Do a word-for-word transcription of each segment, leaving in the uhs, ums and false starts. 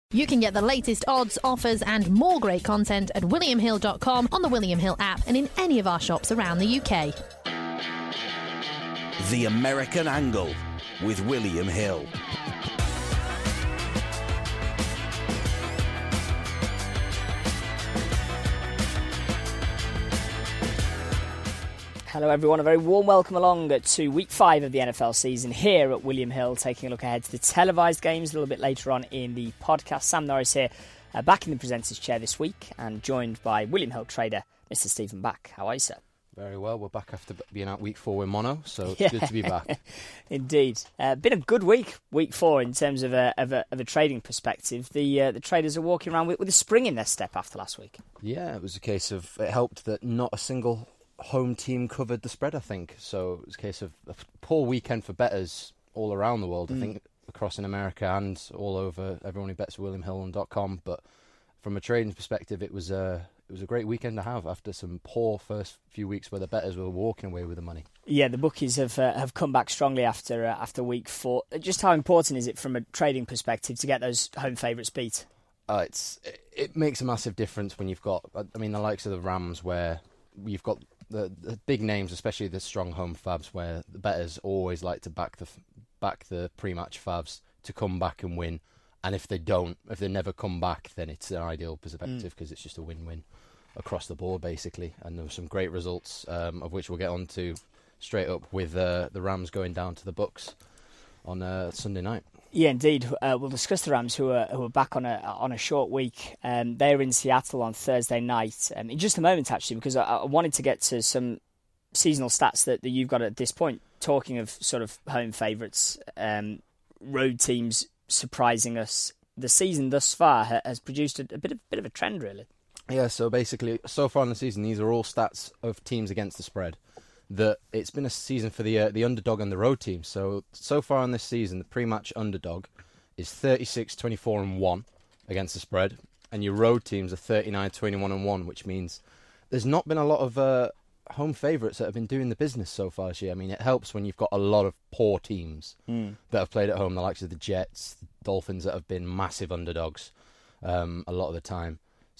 You can get the latest odds, offers and more great content at william hill dot com, on the William Hill app and in any of our shops around the U K. The American Angle with William Hill. Hello everyone, a very warm welcome along to week five of the N F L season here at William Hill, taking a look ahead to the televised games a little bit later on in the podcast. Sam Norris here, uh, back in the presenter's chair this week and joined by William Hill trader, Mister Stephen Back. How are you, sir? Very well, we're back after being out week four with mono, so it's yeah. good to be back. Indeed. Uh, been a good week, week four, in terms of a, of a, of a trading perspective. The uh, the traders are walking around with, with a spring in their step after last week. Yeah, it was a case of, it helped that not a single home team covered the spread, I think. So it was a case of a poor weekend for bettors all around the world, mm. I think, across in America and all over, everyone who bets william hill dot com. But from a trading perspective, it was a, it was a great weekend to have after some poor first few weeks where the bettors were walking away with the money. Yeah, the bookies have uh, have come back strongly after uh, after week four. Just how important is it from a trading perspective to get those home favourites beat? Uh, it's it makes a massive difference when you've got, I mean, the likes of the Rams, where you've got the, the big names, especially the strong home favs, where the bettors always like to back the back the pre-match favs to come back and win. And if they don't, if they never come back, then it's an ideal perspective because mm. it's just a win-win across the board, basically. And there were some great results, um, of which we'll get on to straight up with uh, the Rams going down to the Bucks on uh, Sunday night. Yeah, indeed. Uh, we'll discuss the Rams, who are who are back on a on a short week. Um, they're in Seattle on Thursday night. Um, in just a moment, actually, because I, I wanted to get to some seasonal stats that, that you've got at this point. Talking of sort of home favourites, um, road teams surprising us. The season thus far ha- has produced a, a bit of bit of a trend, really. Yeah. So basically, so far in the season, these are all stats of teams against the spread. That it's been a season for the uh, the underdog and the road team. So so far in this season, the pre-match underdog is thirty-six, twenty-four and one against the spread, and your road teams are thirty-nine, twenty-one and one, which means there's not been a lot of uh, home favourites that have been doing the business so far this year. I mean, it helps when you've got a lot of poor teams mm. that have played at home, the likes of the Jets, the Dolphins, that have been massive underdogs um, a lot of the time.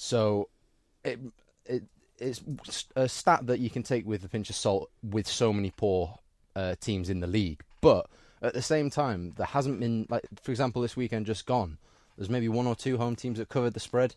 So it it. It's a stat that you can take with a pinch of salt with so many poor uh, teams in the league. But at the same time, there hasn't been, like, for example, this weekend just gone, there's maybe one or two home teams that covered the spread.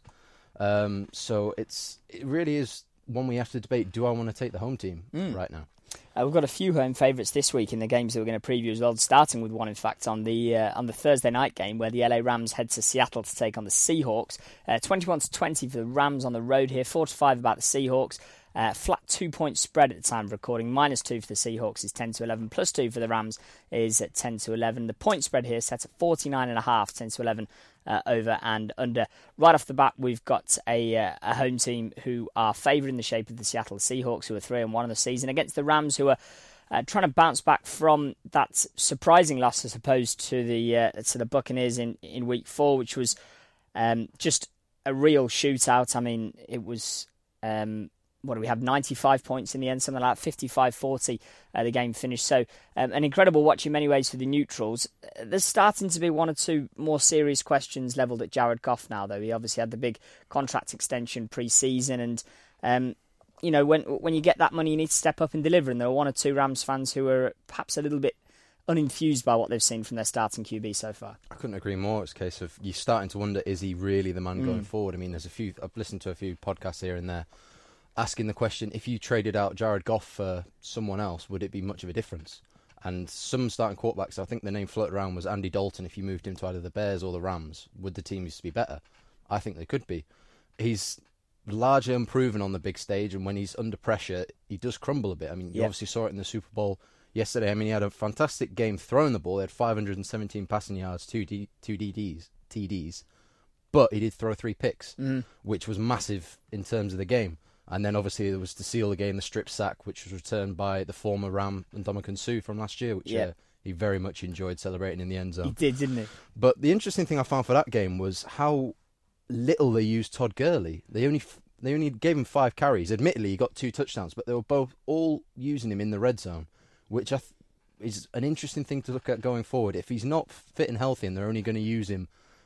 Um, so it's it really is one we have to debate. Do I want to take the home team mm. right now? Uh, we've got a few home favourites this week in the games that we're going to preview as well, starting with one, in fact, on the uh, on the Thursday night game where the L A Rams head to Seattle to take on the Seahawks. Uh, twenty-one to twenty for the Rams on the road here, four to five about the Seahawks. Uh, flat two-point spread at the time of recording. Minus two for the Seahawks is ten to eleven. Plus two for the Rams is at ten to eleven. The point spread here set at forty-nine and a half, ten to eleven uh, over and under. Right off the bat, we've got a, uh, a home team who are favoured in the shape of the Seattle Seahawks, who are three and one in the season, against the Rams, who are uh, trying to bounce back from that surprising loss, I suppose, to the uh, to the Buccaneers in, in week four, which was um, just a real shootout. I mean, it was... Um, What do we have? ninety-five points in the end, something like that, fifty-five forty uh, the game finished. So um, an incredible watch in many ways for the neutrals. Uh, there's starting to be one or two more serious questions levelled at Jared Goff now, though. He obviously had the big contract extension pre-season. And, um, you know, when when you get that money, you need to step up and deliver. And there are one or two Rams fans who are perhaps a little bit unenthused by what they've seen from their starting Q B so far. I couldn't agree more. It's a case of you're starting to wonder, is he really the man mm. going forward? I mean, there's a few, I've listened to a few podcasts here and there asking the question, if you traded out Jared Goff for someone else, would it be much of a difference? And some starting quarterbacks, I think the name floated around was Andy Dalton. If you moved him to either the Bears or the Rams, would the team used to be better? I think they could be. He's largely unproven on the big stage, and when he's under pressure, he does crumble a bit. I mean, you yep. obviously saw it in the Super Bowl yesterday. I mean, he had a fantastic game throwing the ball. He had five hundred seventeen passing yards, two, D, two D Ds, T Ds, but he did throw three picks, mm. which was massive in terms of the game. And then obviously there was to seal the game, the strip sack, which was returned by the former Ram and Ndamukong Suh from last year, which yeah. uh, he very much enjoyed celebrating in the end zone. He did, didn't he? But the interesting thing I found for that game was how little they used Todd Gurley. They only they only gave him five carries. Admittedly, he got two touchdowns, but they were both all using him in the red zone, which I th- is an interesting thing to look at going forward. If he's not fit and healthy and they're only going to use him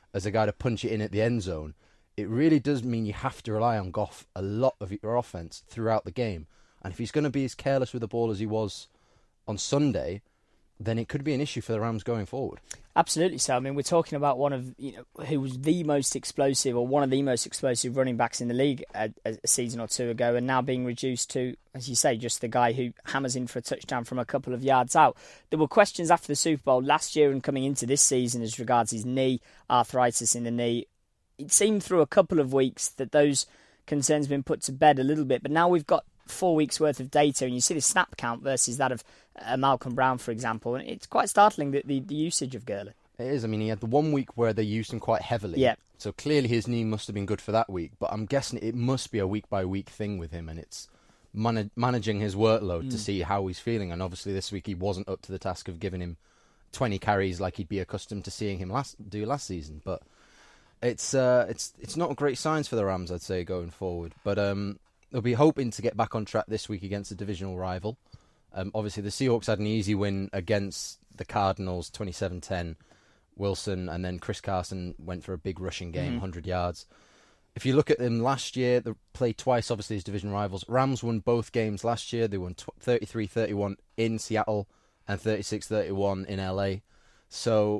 as a guy to punch it in at the end zone, it really does mean you have to rely on Goff a lot of your offense throughout the game. And if he's going to be as careless with the ball as he was on Sunday, then it could be an issue for the Rams going forward. Absolutely so. I mean, we're talking about one of, you know, who was the most explosive or one of the most explosive running backs in the league a, a season or two ago, and now being reduced to, as you say, just the guy who hammers in for a touchdown from a couple of yards out. There were questions after the Super Bowl last year and coming into this season as regards his knee, arthritis in the knee. It seemed through a couple of weeks that those concerns have been put to bed a little bit, but now we've got four weeks worth of data, and you see the snap count versus that of uh, Malcolm Brown, for example, and it's quite startling the, the, the usage of Gurley. It is. I mean, he had the one week where they used him quite heavily, yeah. So clearly his knee must have been good for that week, but I'm guessing it must be a week by week thing with him, and it's man- managing his workload mm. to see how he's feeling. And obviously this week he wasn't up to the task of giving him twenty carries like he'd be accustomed to seeing him last do last season, but it's uh, it's it's not great signs for the Rams, I'd say, going forward. But um, they'll be hoping to get back on track this week against a divisional rival. Um, obviously, the Seahawks had an easy win against the Cardinals, twenty-seven ten. Wilson and then Chris Carson went for a big rushing game, mm-hmm. one hundred yards. If you look at them last year, they played twice, obviously, as division rivals. Rams won both games last year. They won thirty-three thirty-one in Seattle and thirty-six thirty-one in L A. So,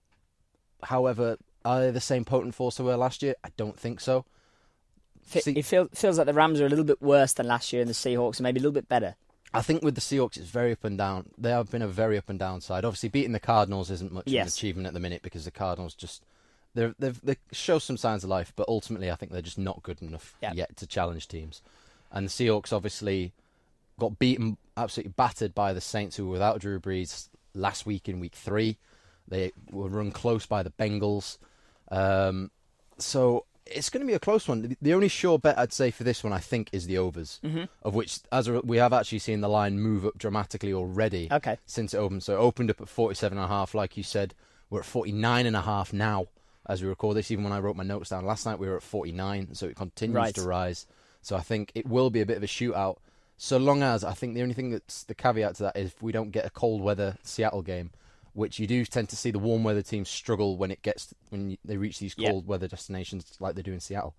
however, are they the same potent force they were last year? I don't think so. It feel, feels like the Rams are a little bit worse than last year and the Seahawks are maybe a little bit better. I think with the Seahawks, it's very up and down. They have been a very up and down side. Obviously, beating the Cardinals isn't much yes. of an achievement at the minute because the Cardinals just they they show some signs of life, but ultimately, I think they're just not good enough yep. yet to challenge teams. And the Seahawks obviously got beaten, absolutely battered by the Saints, who were without Drew Brees last week in Week Three. They were run close by the Bengals. Um, so. It's going to be a close one. The only sure bet I'd say for this one, I think, is the overs, mm-hmm. of which as a, we have actually seen the line move up dramatically already okay. since it opened. So it opened up at forty-seven and a half, like you said. We're at forty-nine and a half now as we record this, even when I wrote my notes down. Last night we were at forty-nine, so it continues right. to rise. So I think it will be a bit of a shootout, so long as, I think the only thing that's the caveat to that is if we don't get a cold weather Seattle game, which you do tend to see the warm weather teams struggle when it gets when they reach these cold yep. weather destinations like they do in Seattle.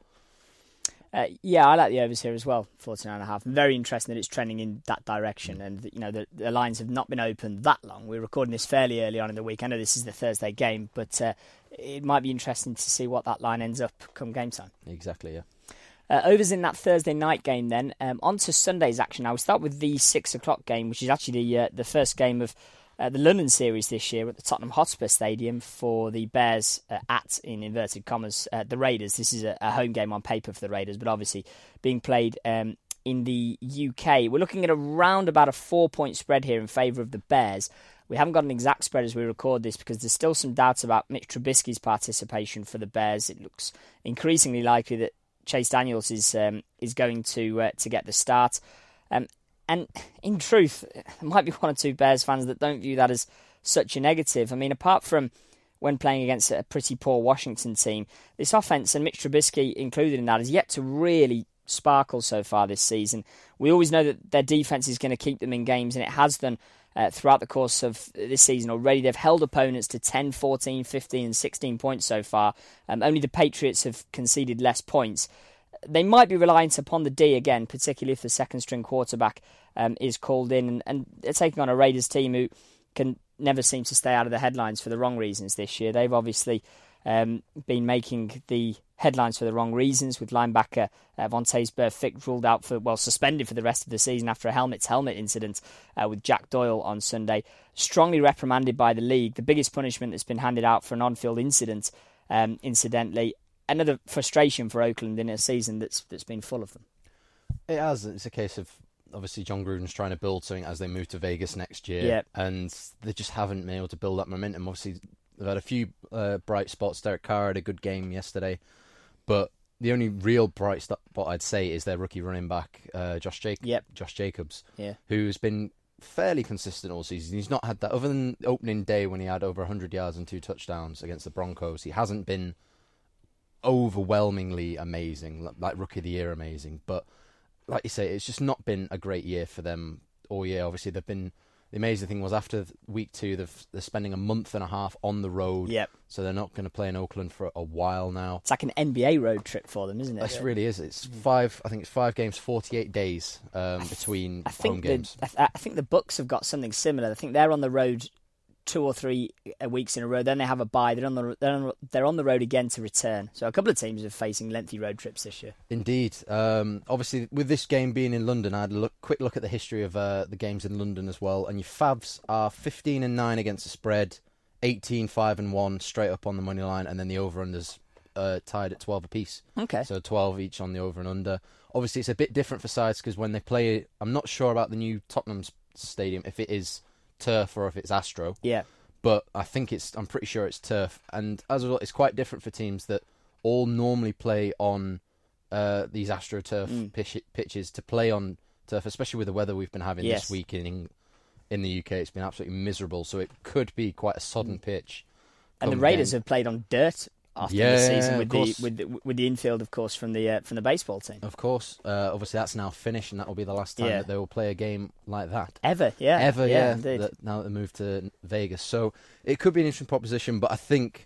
Uh, yeah, I like the overs here as well, forty-nine and a half. Very interesting that it's trending in that direction, mm. and you know the, the lines have not been open that long. We're recording this fairly early on in the week. I know this is the Thursday game, but uh, it might be interesting to see what that line ends up come game time. Exactly, yeah. Uh, overs in that Thursday night game then. Um, on to Sunday's action now. We start with the six o'clock game, which is actually the, uh, the first game of Uh, the London series this year at the Tottenham Hotspur Stadium for the Bears uh, at, in inverted commas, uh, the Raiders. This is a, a home game on paper for the Raiders, but obviously being played um, in the U K. We're looking at around about a four-point spread here in favour of the Bears. We haven't got an exact spread as we record this because there's still some doubts about Mitch Trubisky's participation for the Bears. It looks increasingly likely that Chase Daniels is um, is going to uh, to get the start. Um, And in truth, there might be one or two Bears fans that don't view that as such a negative. I mean, apart from when playing against a pretty poor Washington team, this offense, and Mitch Trubisky included in that, has yet to really sparkle so far this season. We always know that their defense is going to keep them in games, and it has done uh, throughout the course of this season already. They've held opponents to ten, fourteen, fifteen, and sixteen points so far. Um, only the Patriots have conceded less points. They might be reliant upon the D again, particularly if the second-string quarterback um, is called in. And, and they're taking on a Raiders team who can never seem to stay out of the headlines for the wrong reasons this year. They've obviously um, been making the headlines for the wrong reasons, with linebacker uh, Vontaze Burfict ruled out for, well, suspended for the rest of the season after a helmet-to-helmet incident uh, with Jack Doyle on Sunday. Strongly reprimanded by the league. The biggest punishment that's been handed out for an on-field incident, um, incidentally. Another frustration for Oakland in a season that's that's been full of them. It has. It's a case of, obviously, John Gruden's trying to build something as they move to Vegas next year. Yep. And they just haven't been able to build that momentum. Obviously, they've had a few uh, bright spots. Derek Carr had a good game yesterday. But the only real bright spot, I'd say, is their rookie running back, uh, Josh, Jac- yep. Josh Jacobs, yeah. who's been fairly consistent all season. He's not had that, other than opening day when he had over one hundred yards and two touchdowns against the Broncos. He hasn't been overwhelmingly amazing, like Rookie of the Year amazing, but like you say, it's just not been a great year for them all year. Obviously, they've been the amazing thing was after week two, they're, they're spending a month and a half on the road. Yep. So they're not going to play in Oakland for a while now. It's like an N B A road trip for them, isn't it? It really is. It's five. I think it's five games, forty-eight days um, between I think home the, games. I, th- I think the Bucks have got something similar. I think they're on the road two or three weeks in a row. Then they have a bye. They're on the they're on, they're on the road again to return. So a couple of teams are facing lengthy road trips this year. Indeed. Um, obviously, with this game being in London, I had a look, quick look at the history of uh, the games in London as well. And your Favs are fifteen and nine against the spread, eighteen five and one straight up on the money line, and then the over-unders uh, tied at twelve apiece. Okay. So twelve each on the over and under. Obviously, it's a bit different for sides because when they play, I'm not sure about the new Tottenham stadium, if it is turf or if it's Astro. Yeah. But I think it's, I'm pretty sure it's turf. And as a result, it's quite different for teams that all normally play on uh, these AstroTurf Mm. pitch, pitches to play on turf, especially with the weather we've been having Yes. this week in in the U K. It's been absolutely miserable, so it could be quite a sodden pitch. And the come Raiders game. have played on dirt after Yeah, the season of with the course. with the, with the infield, of course, from the uh, from the baseball team. Of course. Uh, obviously, that's now finished, and that will be the last time Yeah. that they will play a game like that. Ever, yeah, Ever, yeah, yeah. indeed. that, now that they moved to Vegas. So it could be an interesting proposition, but I think,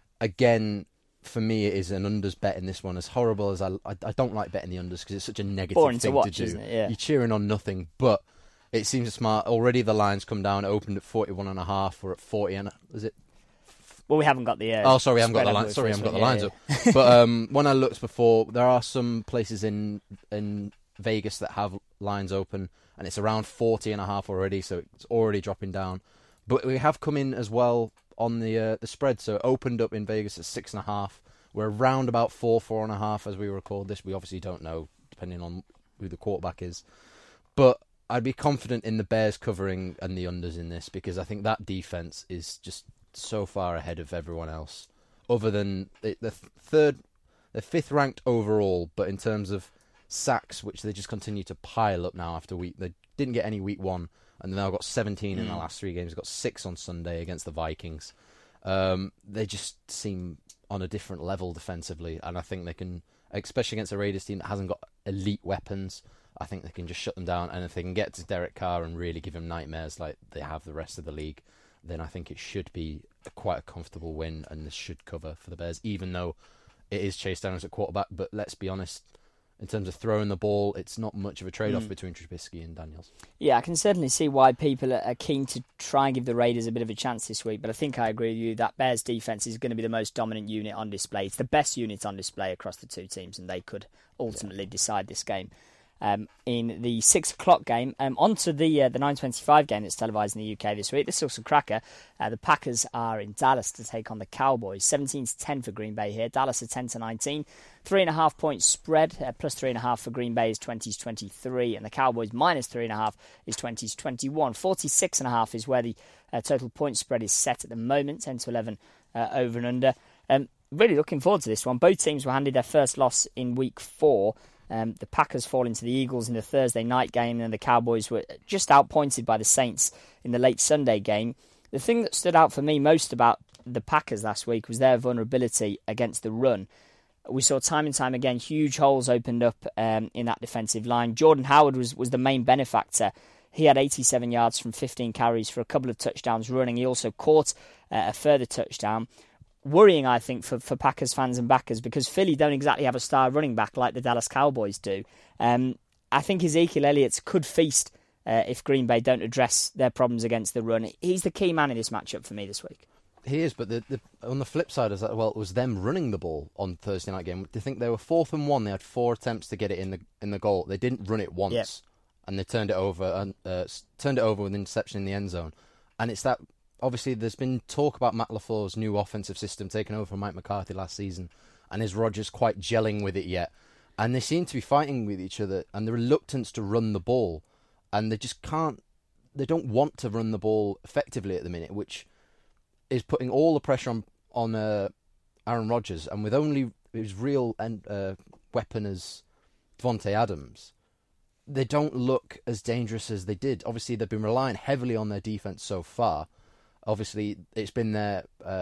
again, for me, it is an unders bet in this one. As horrible as I, I, I don't like betting the unders because it's such a negative Boring to thing watch, do. isn't it? Yeah. You're cheering on nothing, but it seems smart. Already the lines come down. It opened at forty-one and a half. We're at forty, and is it? Well, we haven't got the. Uh, Oh, sorry, I haven't got spread the over line. with Sorry, I this haven't got the one. lines Yeah, up. But um, when I looked before, there are some places in in Vegas that have lines open, and it's around forty and a half already, so it's already dropping down. But we have come in as well on the uh, the spread, so it opened up in Vegas at six and a half. We're around about four, four and a half as we record this. We obviously don't know, depending on who the quarterback is. But I'd be confident in the Bears covering and the unders in this because I think that defense is just so far ahead of everyone else. Other than the, the third, the fifth ranked overall, but in terms of sacks, which they just continue to pile up now after week. They didn't get any week one, and they've now got seventeen mm. in the last three games. They've got six on Sunday against the Vikings. Um, they just seem on a different level defensively, and I think they can, especially against a Raiders team that hasn't got elite weapons, I think they can just shut them down. And if they can get to Derek Carr and really give him nightmares like they have the rest of the league, then I think it should be a, quite a comfortable win, and this should cover for the Bears, even though it is Chase Daniels at quarterback. But let's be honest, in terms of throwing the ball, it's not much of a trade-off mm. between Trubisky and Daniels. Yeah, I can certainly see why people are keen to try and give the Raiders a bit of a chance this week, but I think I agree with you that Bears defence is going to be the most dominant unit on display. It's the best unit on display across the two teams, and they could ultimately yeah. decide this game. Um, in the six o'clock game, um, on to the uh, the nine twenty-five game that's televised in the U K this week. This is also a cracker. Uh, the Packers are in Dallas to take on the Cowboys. seventeen to ten for Green Bay here. Dallas are ten to nineteen. Three and a half point spread. Uh, plus three and a half for Green Bay is twenty to twenty-three, and the Cowboys minus three and a half is twenty to twenty-one. forty-six and a half is where the uh, total point spread is set at the moment. ten to eleven uh, over and under. Um, really looking forward to this one. Both teams were handed their first loss in week four. Um, the Packers fall into the Eagles in the Thursday night game, and the Cowboys were just outpointed by the Saints in the late Sunday game. The thing that stood out for me most about the Packers last week was their vulnerability against the run. We saw time and time again huge holes opened up um, in that defensive line. Jordan Howard was, was the main benefactor. He had eighty-seven yards from fifteen carries for a couple of touchdowns running. He also caught uh, a further touchdown. Worrying, I think, for, for Packers fans and backers, because Philly don't exactly have a star running back like the Dallas Cowboys do. Um, I think Ezekiel Elliott could feast uh, if Green Bay don't address their problems against the run. He's the key man in this matchup for me this week. He is, but the, the, on the flip side is that, well, it was them running the ball on Thursday night game. Do you think they were fourth and one? They had four attempts to get it in the in the goal. They didn't run it once, yep. and they turned it over and uh, turned it over with an interception in the end zone. And it's that. Obviously, there's been talk about Matt LaFleur's new offensive system taking over from Mike McCarthy last season, and is Rodgers quite gelling with it yet? And they seem to be fighting with each other, and the reluctance to run the ball, and they just can't, they don't want to run the ball effectively at the minute, which is putting all the pressure on on uh, Aaron Rodgers, and with only his real uh, weapon as Devontae Adams, they don't look as dangerous as they did. Obviously, they've been relying heavily on their defense so far. Obviously, it's been their uh,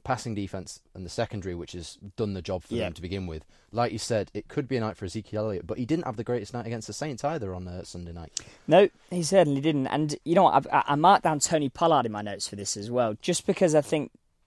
passing defense and the secondary, which has done the job for yeah. them to begin with. Like you said, it could be a night for Ezekiel Elliott, but he didn't have the greatest night against the Saints either on uh, Sunday night. No, he certainly didn't. And you know what? I, I marked down Tony Pollard in my notes for this as well, just because I think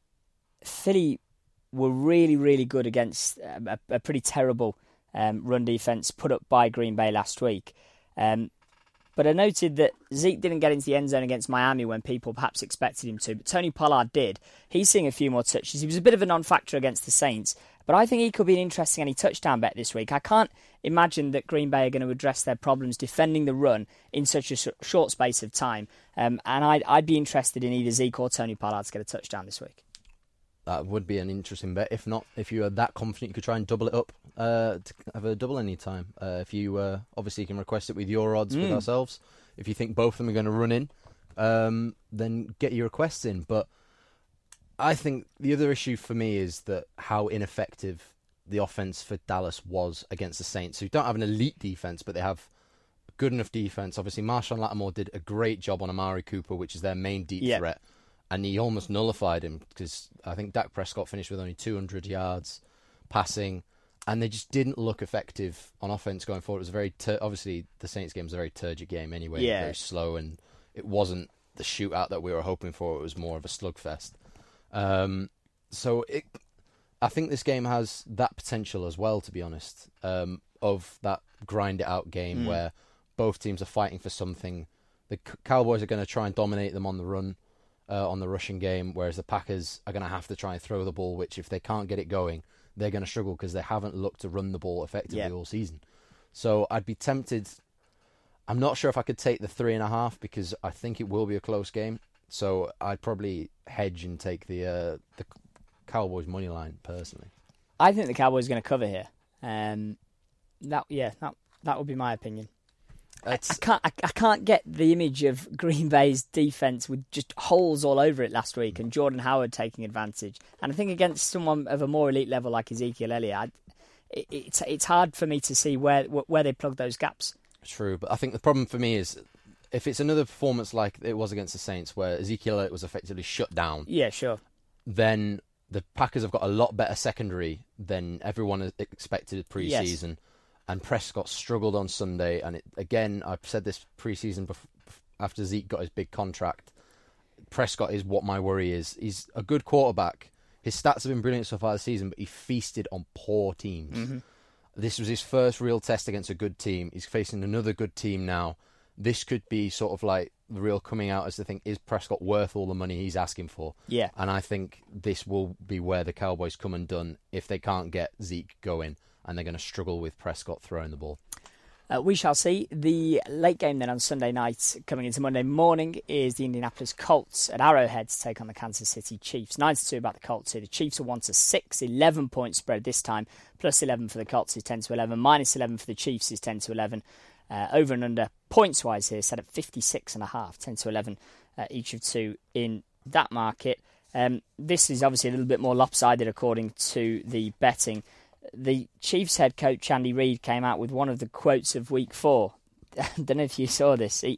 Philly were really, really good against a, a pretty terrible um, run defense put up by Green Bay last week. Um, But I noted that Zeke didn't get into the end zone against Miami when people perhaps expected him to. But Tony Pollard did. He's seeing a few more touches. He was a bit of a non-factor against the Saints. But I think he could be an interesting any touchdown bet this week. I can't imagine that Green Bay are going to address their problems defending the run in such a sh- short space of time. Um, and I'd, I'd be interested in either Zeke or Tony Pollard to get a touchdown this week. That would be an interesting bet. If not, if you are that confident, you could try and double it up uh, to have a double any time. Uh, if you uh, obviously you can request it with your odds mm. with ourselves. If you think both of them are going to run in, um, then get your requests in. But I think the other issue for me is that how ineffective the offense for Dallas was against the Saints, who don't have an elite defense, but they have good enough defense. Obviously, Marshawn Lattimore did a great job on Amari Cooper, which is their main deep yep. threat. And he almost nullified him because I think Dak Prescott finished with only two hundred yards passing, and they just didn't look effective on offense going forward. It was a very tur- obviously the Saints game was a very turgid game anyway, yeah. very slow, and it wasn't the shootout that we were hoping for. It was more of a slugfest. Um, so it, I think this game has that potential as well, to be honest, um, of that grind it out game mm. where both teams are fighting for something. The Cowboys are going to try and dominate them on the run. Uh, on the rushing game, whereas the Packers are going to have to try and throw the ball, which if they can't get it going, they're going to struggle because they haven't looked to run the ball effectively yep. all season. So I'd be tempted. I'm not sure if I could take the three and a half because I think it will be a close game. So I'd probably hedge and take the uh, the Cowboys money line personally. I think the Cowboys are going to cover here. Um, that yeah, that that would be my opinion. I, I can't. I, I can't get the image of Green Bay's defense with just holes all over it last week, and Jordan Howard taking advantage. And I think against someone of a more elite level like Ezekiel Elliott, I, it, it's it's hard for me to see where where they plug those gaps. True, but I think the problem for me is if it's another performance like it was against the Saints, where Ezekiel Elliott was effectively shut down. Yeah, sure. Then the Packers have got a lot better secondary than everyone expected pre-season. Yes. And Prescott struggled on Sunday, and it, again, I've said this pre-season before, after Zeke got his big contract. Prescott is what my worry is. He's a good quarterback. His stats have been brilliant so far this season, but he feasted on poor teams. Mm-hmm. This was his first real test against a good team. He's facing another good team now. This could be sort of like the real coming out as the thing, is Prescott worth all the money he's asking for? Yeah. And I think this will be where the Cowboys come undone if they can't get Zeke going. And they're going to struggle with Prescott throwing the ball. Uh, we shall see. The late game then on Sunday night, coming into Monday morning, is the Indianapolis Colts at Arrowhead to take on the Kansas City Chiefs. nine to two about the Colts here. The Chiefs are one to six, eleven point spread this time. Plus eleven for the Colts is ten to eleven. Minus eleven for the Chiefs is ten to eleven. Uh, over and under points-wise here, set at fifty-six and a half, ten to eleven uh, each of two in that market. Um, this is obviously a little bit more lopsided according to the betting. The Chiefs head coach, Andy Reid, came out with one of the quotes of week four. I don't know if you saw this. He,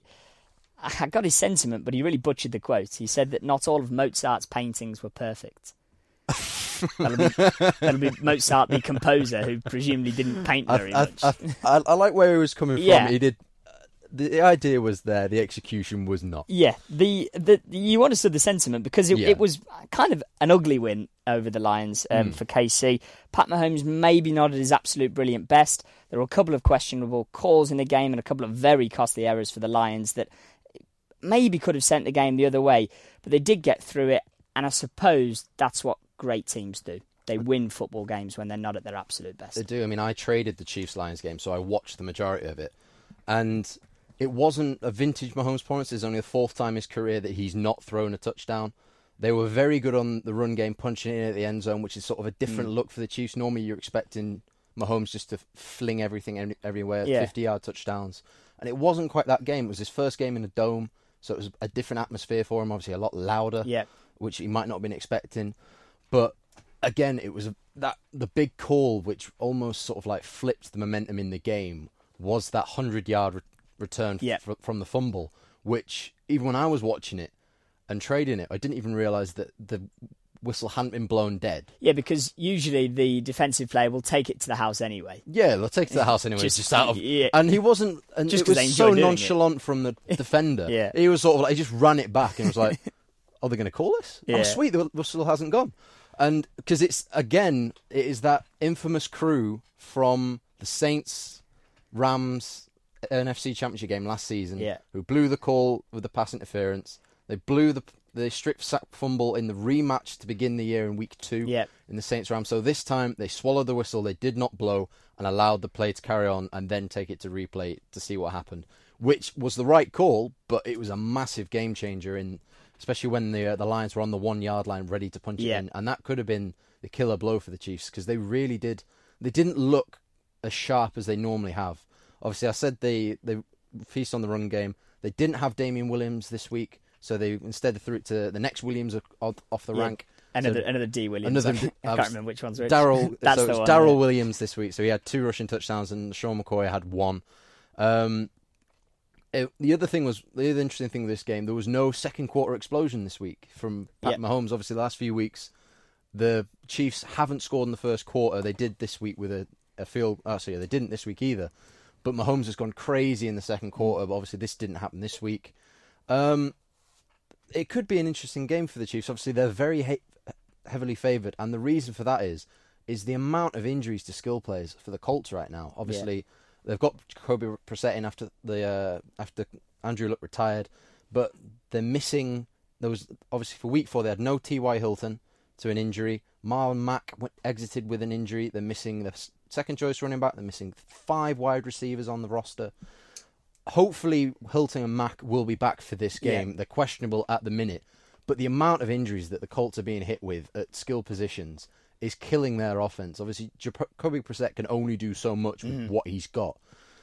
I got his sentiment, but he really butchered the quote. He said that not all of Mozart's paintings were perfect. that'll, be, that'll be Mozart, the composer, who presumably didn't paint very I, much. I, I, I like where he was coming from. Yeah. He did. The idea was there, the execution was not. Yeah, the, the you understood the sentiment because it, Yeah. it was kind of an ugly win over the Lions um, Mm. for K C. Pat Mahomes maybe not at his absolute brilliant best. There were a couple of questionable calls in the game and a couple of very costly errors for the Lions that maybe could have sent the game the other way, but they did get through it, and I suppose that's what great teams do. They win football games when they're not at their absolute best. They do. I mean, I traded the Chiefs-Lions game, so I watched the majority of it. And it wasn't a vintage Mahomes performance. It's only the fourth time in his career that he's not thrown a touchdown. They were very good on the run game, punching it in at the end zone, which is sort of a different mm. look for the Chiefs. Normally, you're expecting Mahomes just to fling everything everywhere, yeah. fifty-yard touchdowns. And it wasn't quite that game. It was his first game in a dome, so it was a different atmosphere for him, obviously a lot louder, yeah. which he might not have been expecting. But again, it was a, that the big call, which almost sort of like flipped the momentum in the game, was that hundred-yard re- return yeah. f- from the fumble, which even when I was watching it and trading it, I didn't even realise that the whistle hadn't been blown dead. Yeah, because usually the defensive player will take it to the house anyway. Yeah, they'll take it to the house anyway. Just- Just, out of, yeah. and he wasn't. And Just it 'cause they was enjoy so doing it. nonchalant from the defender. Yeah. He was sort of like he just ran it back and was like, "Are they going to call this? Yeah. Oh, sweet, the whistle hasn't gone." And because it's again, it is that infamous crew from the Saints, Rams, N F C Championship game last season, Yeah. who blew the call with the pass interference. They blew the the strict sack fumble in the rematch to begin the year in week two Yeah. in the Saints Rams. So this time they swallowed the whistle, they did not blow, and allowed the play to carry on and then take it to replay to see what happened, which was the right call, but it was a massive game changer, in especially when the uh, the Lions were on the one yard line ready to punch Yeah. it in, and that could have been the killer blow for the Chiefs because they really did. They didn't look as sharp as they normally have. Obviously, I said they they feast on the run game. They didn't have Damian Williams this week. So they instead threw it to the next Williams off the Yeah. rank. Another So another D Williams. another- I can't remember which one's which. Daryl. That's so the it was one. Daryl yeah. Williams this week. So he had two rushing touchdowns, and Sean McCoy had one. Um, it, the other thing was the other interesting thing with this game. There was no second quarter explosion this week from Pat Yep. Mahomes. Obviously, the last few weeks, the Chiefs haven't scored in the first quarter. They did this week with a, a field. Oh, so yeah, they didn't this week either. But Mahomes has gone crazy in the second quarter. But obviously, this didn't happen this week. Um, it could be an interesting game for the Chiefs. Obviously, they're very he- heavily favoured, and the reason for that is is the amount of injuries to skill players for the Colts right now. Obviously, they've got Jacoby Brissett in after the uh, after Andrew Luck retired, but they're missing. There was obviously for week four they had no T Y Hilton to an injury. Marlon Mack went, exited with an injury. They're missing the second choice running back. They're missing five wide receivers on the roster. Hopefully, Hilton and Mack will be back for this game. Yeah. They're questionable at the minute, but the amount of injuries that the Colts are being hit with at skill positions is killing their offense. Obviously, Jacoby Brissett can only do so much with Mm. what he's got.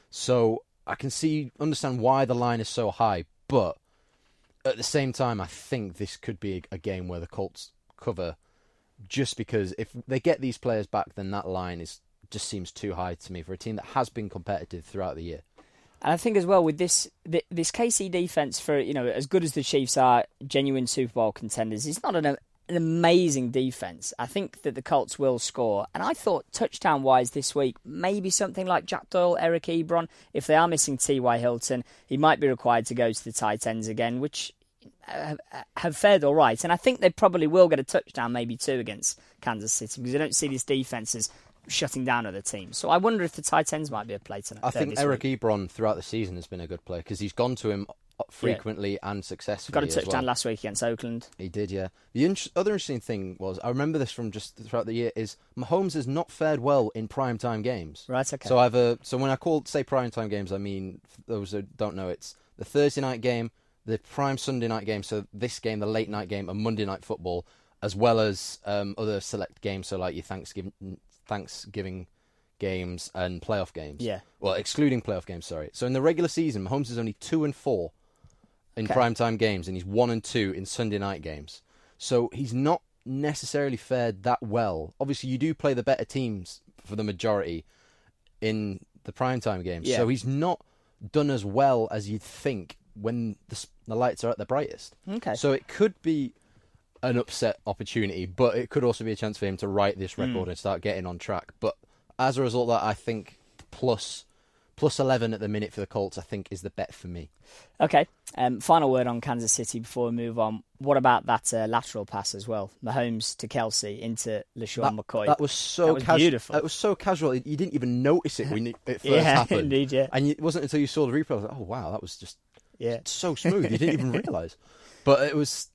So I can see, understand why the line is so high, but at the same time, I think this could be a, a game where the Colts cover, just because if they get these players back, then that line is just seems too high to me for a team that has been competitive throughout the year. And I think as well with this this K C defense, for you know as good as the Chiefs are, genuine Super Bowl contenders, it's not an, an amazing defense. I think that the Colts will score, and I thought touchdown wise this week, maybe something like Jack Doyle, Eric Ebron. If they are missing T Y Hilton, he might be required to go to the tight ends again, which have, have fared all right. And I think they probably will get a touchdown, maybe two, against Kansas City, because I don't see this defense as shutting down other teams. So I wonder if the tight ends might be a play tonight. I think this Eric week. Ebron throughout the season has been a good player because he's gone to him frequently and successfully. Got a as touchdown well. last week against Oakland. He did, yeah. The in- other interesting thing was, I remember this from just throughout the year, is Mahomes has not fared well in primetime games. Right, okay. So I've a, so when I call say primetime games, I mean, for those who don't know, it's the Thursday night game, the prime Sunday night game, so this game, the late night game, and Monday night football, as well as um, other select games, so like your Thanksgiving Thanksgiving games and playoff games. Yeah. Well, excluding playoff games, sorry. So in the regular season, Mahomes is only two and four in Okay. primetime games, and he's one and two in Sunday night games. So he's not necessarily fared that well. Obviously, you do play the better teams for the majority in the primetime games. Yeah. So he's not done as well as you'd think when the, s- the lights are at their brightest. Okay. So it could be an upset opportunity, but it could also be a chance for him to right this record Mm. and start getting on track. But as a result of that, I think plus plus eleven at the minute for the Colts, I think, is the bet for me. Okay. Um, final word on Kansas City before we move on. What about that uh, lateral pass as well? Mahomes to Kelsey into LaShawn That, McCoy. that was so That was casual. beautiful. That was so casual. You didn't even notice it when it it first Yeah, happened. indeed, yeah. And it wasn't until you saw the replay, I was like, oh, wow, that was just Yeah. so smooth. You didn't even realise. But it was,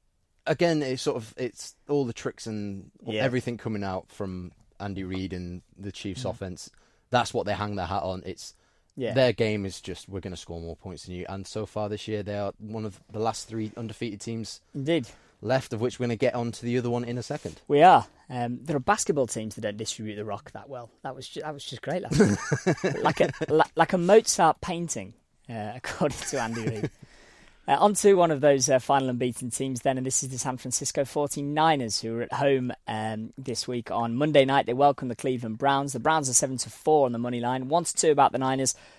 again, it's sort of, it's all the tricks and Yeah. everything coming out from Andy Reid and the Chiefs offense. That's what they hang their hat on. It's Yeah. Their game is just, we're going to score more points than you. And so far this year, they are one of the last three undefeated teams Indeed. left, of which we're going to get on to the other one in a second. We are. Um, there are basketball teams that don't distribute the rock that well. That was just, that was just great last night. like a like, like a Mozart painting, uh, according to Andy Reid. Uh, on to one of those uh, final unbeaten teams then, and this is the San Francisco forty-niners, who are at home um, this week on Monday night. They welcome the Cleveland Browns. The Browns are seven to four on the money line, one to two about the Niners.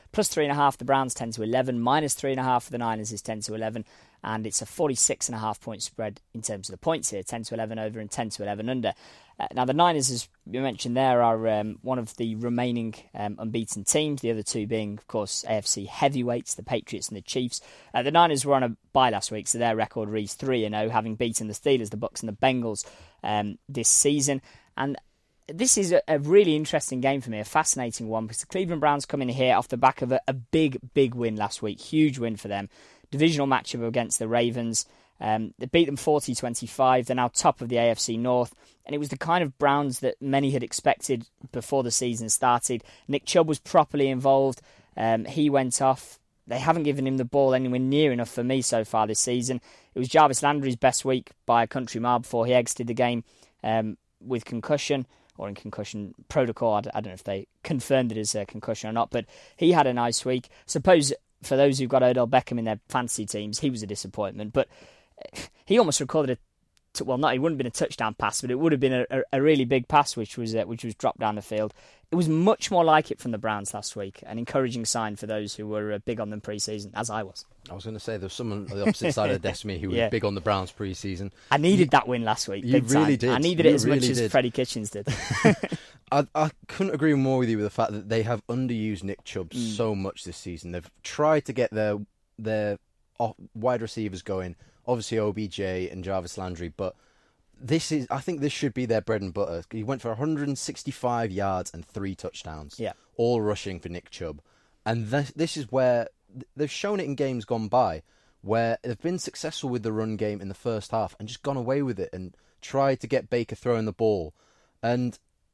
Plus three and a half, the Browns ten to eleven. Minus three and a half for the Niners is ten to eleven. And it's a forty-six and a half point spread in terms of the points here, ten to eleven over and ten to eleven under. Uh, now, the Niners, as you mentioned there, are um, one of the remaining um, unbeaten teams, the other two being, of course, A F C heavyweights, the Patriots and the Chiefs. Uh, the Niners were on a bye last week, so their record reads three and oh, having beaten the Steelers, the Bucs and the Bengals um, this season. And this is a, a really interesting game for me, a fascinating one, because the Cleveland Browns come in here off the back of a, a big, big win last week, huge win for them. Divisional matchup against the Ravens. Um, they beat them forty twenty-five. They're now top of the A F C North. And it was the kind of Browns that many had expected before the season started. Nick Chubb was properly involved. Um, he went off. They haven't given him the ball anywhere near enough for me so far this season. It was Jarvis Landry's best week by a country mile before he exited the game um, with concussion, or in concussion protocol. I don't know if they confirmed it as a concussion or not, but he had a nice week. Suppose for those who've got Odell Beckham in their fantasy teams, he was a disappointment. But he almost recorded a, well, not he wouldn't have been a touchdown pass, but it would have been a, a, a really big pass, which was uh, which was dropped down the field. It was much more like it from the Browns last week, an encouraging sign for those who were uh, big on them pre-season, as I was. I was going to say there was someone on the opposite side of the desk to me who was yeah. big on the Browns pre-season. I needed you, that win last week. You big really time. did. I needed you it as really much did. as Freddie Kitchens did. I, I couldn't agree more with you with the fact that they have underused Nick Chubb Mm. so much this season. They've tried to get their their wide receivers going, obviously O B J and Jarvis Landry, but this is I think this should be their bread and butter. He went for one hundred sixty-five yards and three touchdowns, yeah. all rushing for Nick Chubb. And this, this is where they've shown it in games gone by, where they've been successful with the run game in the first half and just gone away with it and tried to get Baker throwing the ball. And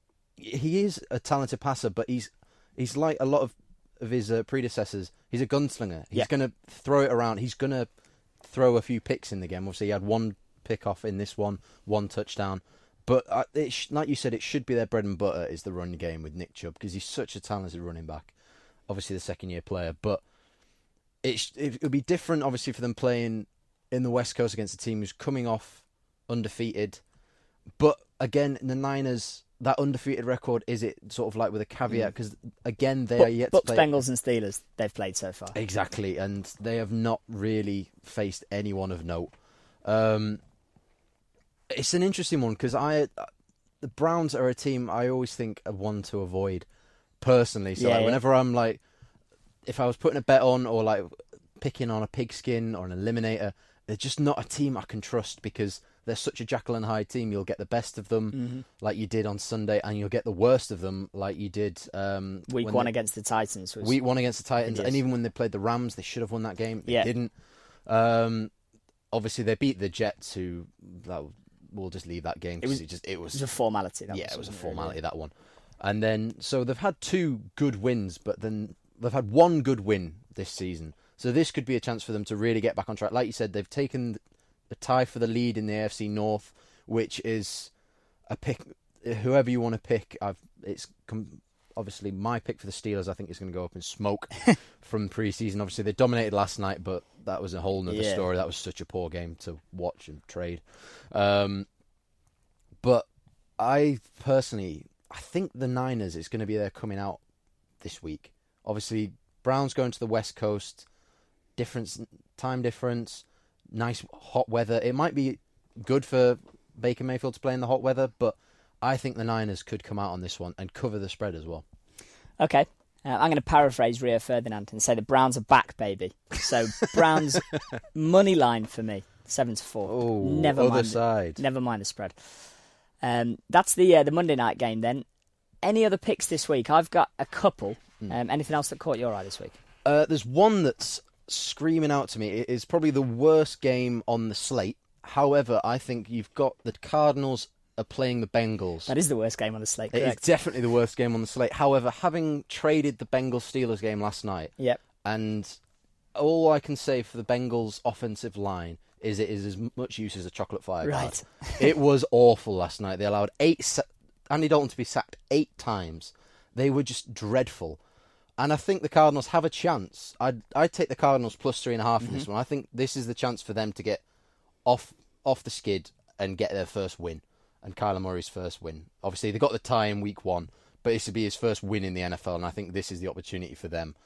he is a talented passer, but he's he's like a lot of, of his uh, predecessors. He's a gunslinger. He's yeah. going to throw it around. He's going to throw a few picks in the game. Obviously, he had one pick off in this one, one touchdown. But uh, it sh- like you said, it should be their bread and butter is the run game with Nick Chubb, because he's such a talented running back. Obviously, the second-year player. But it, sh- it would be different, obviously, for them playing in the West Coast against a team who's coming off undefeated. But, again, the Niners, that undefeated record, is it sort of like with a caveat? Because, mm. again, they but, are yet Bucs, to play... Bengals and Steelers, they've played so far. Exactly, and they have not really faced anyone of note. Um, it's an interesting one, because I, the Browns are a team I always think are one to avoid, personally. So yeah, like, yeah. whenever I'm like, if I was putting a bet on, or like picking on a pigskin or an eliminator, they're just not a team I can trust, because they're such a Jekyll and Hyde team. You'll get the best of them, mm-hmm. like you did on Sunday, and you'll get the worst of them, like you did um, week one they, against the Titans. Was week one against the Titans, hideous. And even when they played the Rams, they should have won that game. They yeah. didn't. Um, obviously, they beat the Jets, who that, we'll just leave that game. It was it just it was, it was a formality. That yeah, was, it was a really, formality yeah. that one. And then so they've had two good wins, but then they've had one good win this season. So this could be a chance for them to really get back on track. Like you said, they've taken a tie for the lead in the A F C North, which is a pick. Whoever you want to pick, I've it's com- obviously my pick for the Steelers. I think is going to go up in smoke from pre-season. Obviously, they dominated last night, but that was a whole nother yeah. story. That was such a poor game to watch and trade. Um, but I personally, I think the Niners is going to be their coming out this week. Obviously, Browns going to the West Coast, difference time difference, nice hot weather. It might be good for Baker Mayfield to play in the hot weather, but I think the Niners could come out on this one and cover the spread as well. Okay. Uh, I'm going to paraphrase Rio Ferdinand and say the Browns are back, baby. So Browns money line for me, seven to four. Oh, never other mind side. The, never mind the spread. Um, that's the uh, the Monday night game then. Any other picks this week? I've got a couple. Mm. Um, anything else that caught your eye this week? Uh, there's one that's screaming out to me. It is probably the worst game on the slate. However, I think you've got the Cardinals are playing the Bengals. That is the worst game on the slate, correct? It is definitely the worst game on the slate. However, having traded the Bengals-Steelers game last night, yep. and all I can say for the Bengals' offensive line is it is as much use as a chocolate fire guard. Right. It was awful last night. They allowed eight sa- Andy Dalton to be sacked eight times. They were just dreadful. And I think the Cardinals have a chance. I'd, I'd take the Cardinals plus three and a half mm-hmm. in this one. I think this is the chance for them to get off off the skid and get their first win. And Kyler Murray's first win. Obviously, they got the tie in week one, but this would be his first win in the N F L, and I think this is the opportunity for them.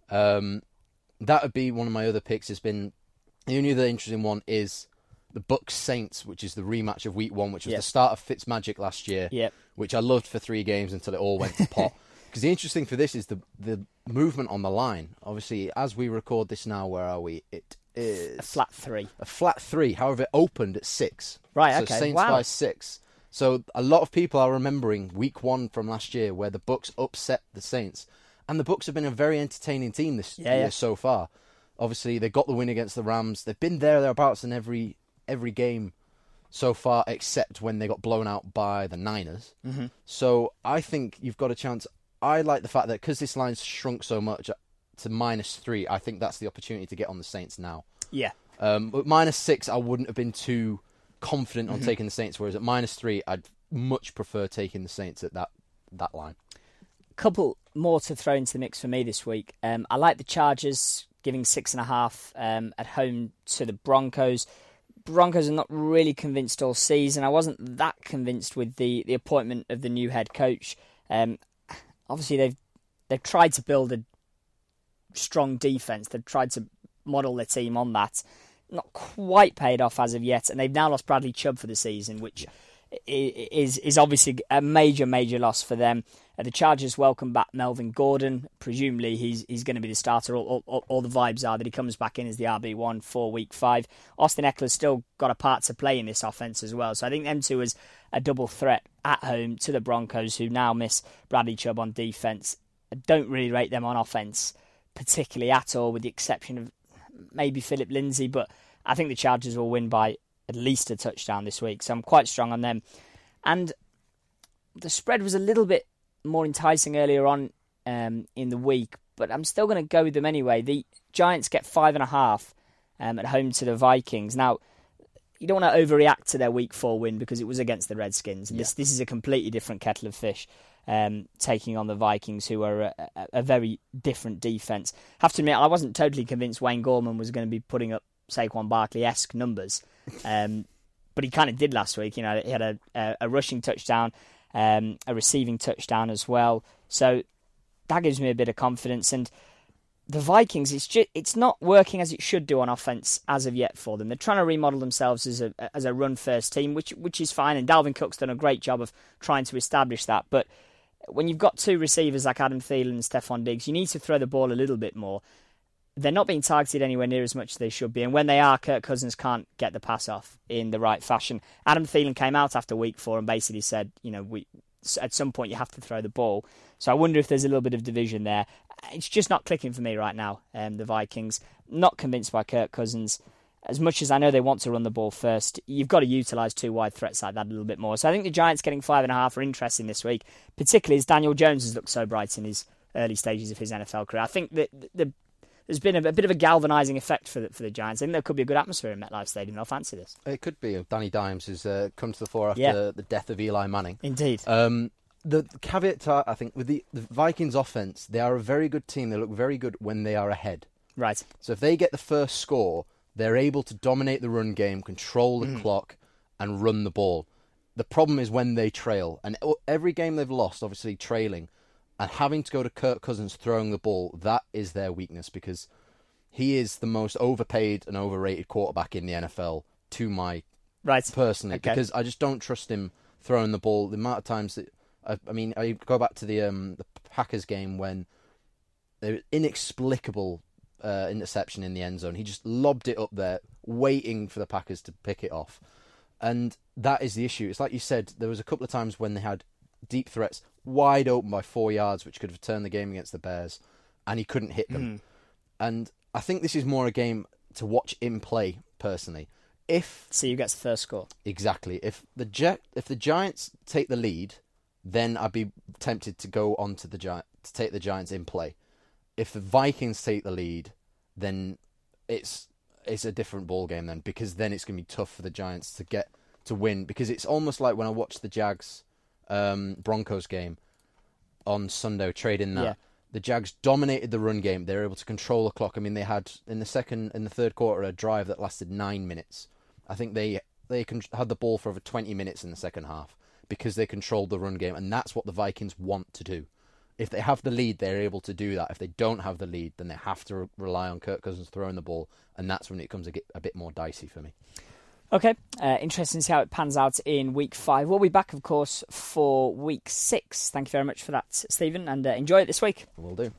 Um, that would be one of my other picks. Has been the only other interesting one is the Bucks Saints, which is the rematch of Week One, which was yep. the start of Fitzmagic last year, yep. which I loved for three games until it all went to pot. Because the interesting for this is the the movement on the line. Obviously, as we record this now, where are we? It is a flat three. A flat three. However, it opened at six. Right. So okay. Saints wow. by six. So a lot of people are remembering Week One from last year, where the Bucks upset the Saints, and the Bucks have been a very entertaining team this yeah, year yeah. so far. Obviously, they got the win against the Rams. They've been there thereabouts in every every game so far, except when they got blown out by the Niners. Mm-hmm. So I think you've got a chance. I like the fact that because this line's shrunk so much to minus three, I think that's the opportunity to get on the Saints now. Yeah. Um, but minus six, I wouldn't have been too confident on mm-hmm. taking the Saints, whereas at minus three, I'd much prefer taking the Saints at that that line. Couple more to throw into the mix for me this week. Um, I like the Chargers giving six and a half um, at home to the Broncos. Broncos are not really convinced all season. I wasn't that convinced with the, the appointment of the new head coach. Um, obviously, they've they've tried to build a strong defense. They've tried to model their team on that. Not quite paid off as of yet, and they've now lost Bradley Chubb for the season, which is is obviously a major, major loss for them. Uh, the Chargers welcome back Melvin Gordon. Presumably, he's he's going to be the starter. All, all, all the vibes are that he comes back in as the R B one for Week Five. Austin Eckler's still got a part to play in this offense as well. So I think them two is a double threat at home to the Broncos, who now miss Bradley Chubb on defense. I don't really rate them on offense particularly at all, with the exception of maybe Philip Lindsay, but I think the Chargers will win by at least a touchdown this week, so I'm quite strong on them. And the spread was a little bit more enticing earlier on um, in the week, but I'm still going to go with them anyway. The Giants get five and a half um, at home to the Vikings. Now, you don't want to overreact to their Week Four win because it was against the Redskins. Yeah. This this is a completely different kettle of fish. Um, taking on the Vikings, who are a, a, a very different defense. Have to admit, I wasn't totally convinced Wayne Gorman was going to be putting up Saquon Barkley-esque numbers, um, but he kind of did last week. You know, he had a, a, a rushing touchdown, um, a receiving touchdown as well. So that gives me a bit of confidence. And the Vikings, it's just, it's not working as it should do on offense as of yet for them. They're trying to remodel themselves as a as a run first team, which which is fine. And Dalvin Cook's done a great job of trying to establish that, but when you've got two receivers like Adam Thielen and Stephon Diggs, you need to throw the ball a little bit more. They're not being targeted anywhere near as much as they should be. And when they are, Kirk Cousins can't get the pass off in the right fashion. Adam Thielen came out after week four and basically said, you know, we at some point you have to throw the ball. So I wonder if there's a little bit of division there. It's just not clicking for me right now, um, the Vikings. Not convinced by Kirk Cousins. As much as I know they want to run the ball first, you've got to utilise two wide threats like that a little bit more. So I think the Giants getting five and a half are interesting this week, particularly as Daniel Jones has looked so bright in his early stages of his N F L career. I think that the, there's been a, a bit of a galvanising effect for the, for the Giants. I think there could be a good atmosphere in MetLife Stadium. They'll fancy this. It could be. Danny Dimes has uh, come to the fore after yeah. the death of Eli Manning. Indeed. Um, the, the caveat to, I think, with the, the Vikings offence, they are a very good team. They look very good when they are ahead. Right. So if they get the first score, they're able to dominate the run game, control the mm. clock, and run the ball. The problem is when they trail. And every game they've lost, obviously trailing, and having to go to Kirk Cousins throwing the ball, that is their weakness because he is the most overpaid and overrated quarterback in the N F L to my right. personally. Okay. Because I just don't trust him throwing the ball. The amount of times that, I, I mean, I go back to the um, the Packers game when they were inexplicable Uh, interception in the end zone. He just lobbed it up there, waiting for the Packers to pick it off. And that is the issue. It's like you said, there was a couple of times when they had deep threats wide open by four yards, which could have turned the game against the Bears, and he couldn't hit them. Mm. And I think this is more a game to watch in play, personally. If See who gets the first score. Exactly. If the Jet, if the Giants take the lead, then I'd be tempted to go on to the Gi- to take the Giants in play. If the Vikings take the lead, then it's it's a different ball game then, because then it's going to be tough for the Giants to get to win. Because it's almost like when I watched the Jags um, Broncos game on Sunday, trading that. Yeah. The Jags dominated the run game. They were able to control the clock. I mean, they had in the second, in the third quarter, a drive that lasted nine minutes. I think they they con- had the ball for over twenty minutes in the second half because they controlled the run game, and that's what the Vikings want to do. if they have the lead, they're able to do that. If they don't have the lead, then they have to re- rely on Kirk Cousins throwing the ball, and that's when it becomes a, a bit more dicey for me. Okay, uh, interesting to see how it pans out in week five. We'll be back, of course, for week six. Thank you very much for that, Stephen, and uh, enjoy it this week. Will do.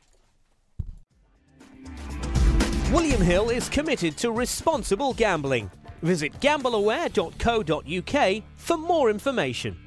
William Hill is committed to responsible gambling. Visit gamble aware dot co dot uk for more information.